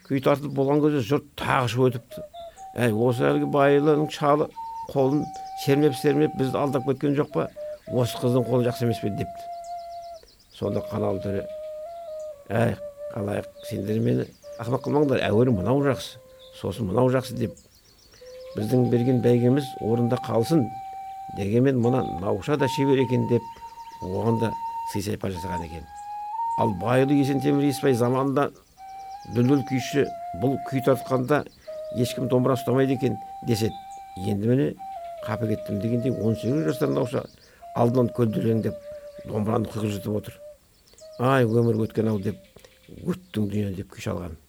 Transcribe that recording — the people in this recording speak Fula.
Күй тартып болған кезде жұрт тағы шығып өтіпті. Осы әлгі байлының шалы қолын сермеп бізді алдап кеткен жоқ па? Осы қыздың қолы жақсы емес пе депті. Сонда Қаналы төре, қалайық, сендер мені ақымақ қылмаңдар, әуелі мынау жақсы, сосын мынау жақсы деп, біздің берген бәйгеміз орында қалсын дегенмен мына науша да шебер екен деп, оған да сый сайпар жасаған екен. Ал Байлы Есентемір Еспай заманында дүлдүл күйші бұл күй тартқанда ешкім домбыра ұстамайды екен деседі. Енді міне қапы кеттім дегенде 18 жастар науша алдынан көлдіреңдеп домбыраны құйғызытып отыр. Өмір өткен ау деп, өттің дүние деп күй шалған.